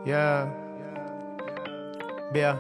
بیا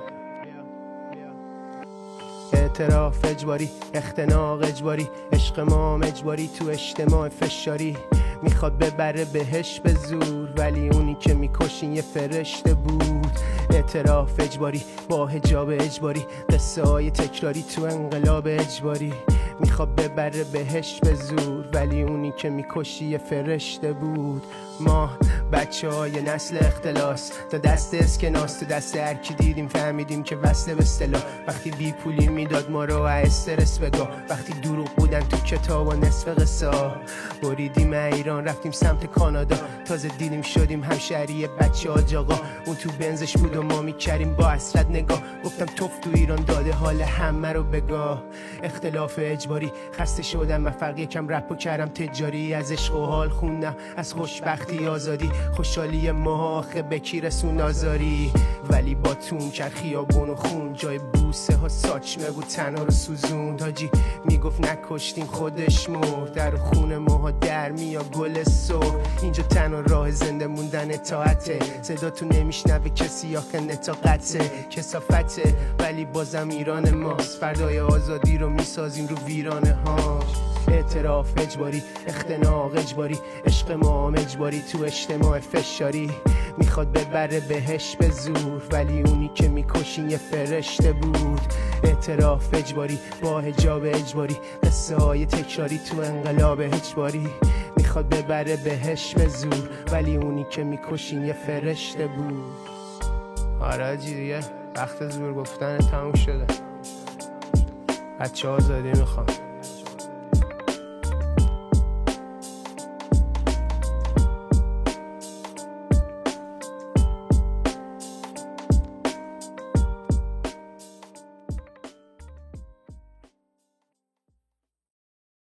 اعتراف اجباری، اختناق اجباری، عشق ما اجباری تو اجتماع فشاری. میخواد ببره بهش به زور ولی اونی که میکشین یه فرشته بود. اعتراف اجباری با حجاب اجباری، قصه های تکراری تو انقلاب اجباری. میخواد ببره بهش به زور ولی اونی که میکشی یه فرشته بود. ما بچه های نسل اختلاس تا دست اسکناس، تو دست هرکی دیدیم فهمیدیم که وصله به اصطلاح. وقتی بی پولی میداد ما رو استرس بگاه، وقتی دروغ بودن تو کتاب و نصف قصه بریدیم ایران رفتیم سمت کانادا. تازه دیدیم شدیم همشهری بچه ها جاقا. اون تو بنزش بود و ما میکریم با حسرت نگاه. گفتم توف تو ایران داده حال همه رو بگاه. اختلاف اجباری خسته شدم من فرق یکم رپ و کردم تجاری. از عشق و حال خوندم از خوشبختی آزادی، خوشحالی ما آخه بکی رسون آزاری. ولی با تون کرد خیابون و خون، جای بوسه ها ساچمه بود تنها رو سوزوند. حاجی میگفت نکشتیم خودش مرد، در خون ماها در میا گل سر. اینجا تنها راه زنده موندن اطاعته، صدا تو نمیشنوه کسی آخه نطاقته کسافته. ولی بازم ایران ماست، فردای آزادی رو میسازیم رو ویرانه هاش. اعتراف اجباری، اختناق اجباری، عشق ما اجباری تو اجتماع فشاری. میخواد ببره بهش به زور ولی اونی که میکشین یه فرشته بود. اعتراف اجباری با حجاب اجباری، قصه های تکراری تو انقلاب اجباری. میخواد ببره بهش به زور ولی اونی که میکشین یه فرشته بود. آره دیگه وقت زور گفتن تموم شده، بچه آزادی میخوام.